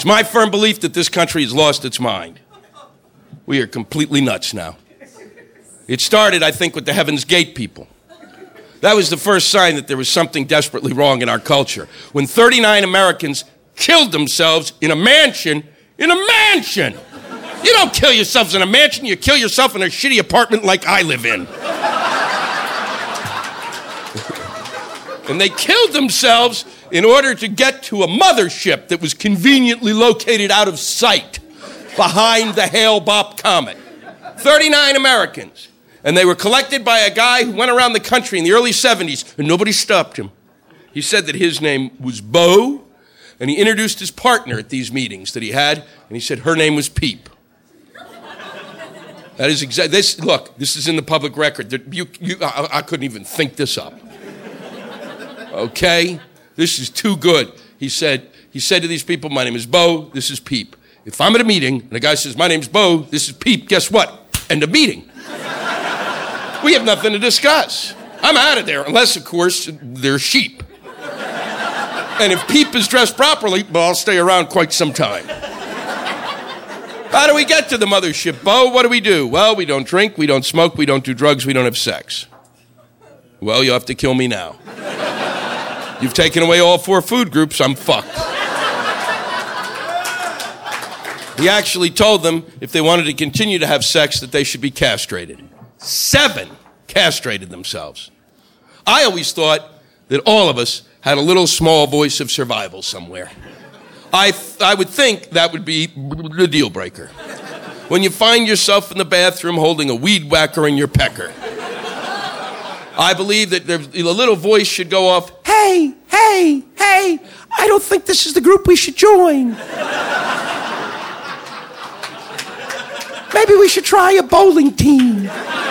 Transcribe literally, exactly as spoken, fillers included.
It's my firm belief that this country has lost its mind. We are completely nuts now. It started, I think, with the Heaven's Gate people. That was the first sign that there was something desperately wrong in our culture. When thirty-nine Americans killed themselves in a mansion, in a mansion! You don't kill yourselves in a mansion, you kill yourself in a shitty apartment like I live in. And they killed themselves in order to get to a mothership that was conveniently located out of sight behind the Hale-Bopp comet. thirty-nine Americans. And they were collected by a guy who went around the country in the early seventies, and nobody stopped him. He said that his name was Bo, and he introduced his partner at these meetings that he had, and he said her name was Peep. That is exactly, this, look, this is in the public record. You, you, I, I couldn't even think this up. Okay? This is too good. He said, he said to these people, my name is Bo, this is Peep. If I'm at a meeting, and a guy says, my name's Bo, this is Peep, guess what? End of meeting. We have nothing to discuss. I'm out of there, unless, of course, they're sheep. And if Peep is dressed properly, well, I'll stay around quite some time. How do we get to the mothership, Bo? What do we do? Well, we don't drink, we don't smoke, we don't do drugs, we don't have sex. Well, you'll have to kill me now. You've taken away all four food groups, I'm fucked. He actually told them if they wanted to continue to have sex that they should be castrated. Seven castrated themselves. I always thought that all of us had a little small voice of survival somewhere. I th- I would think that would be the deal breaker. When you find yourself in the bathroom holding a weed whacker in your pecker. I believe that there, a little voice should go off, hey, hey, hey, I don't think this is the group we should join. Maybe we should try a bowling team.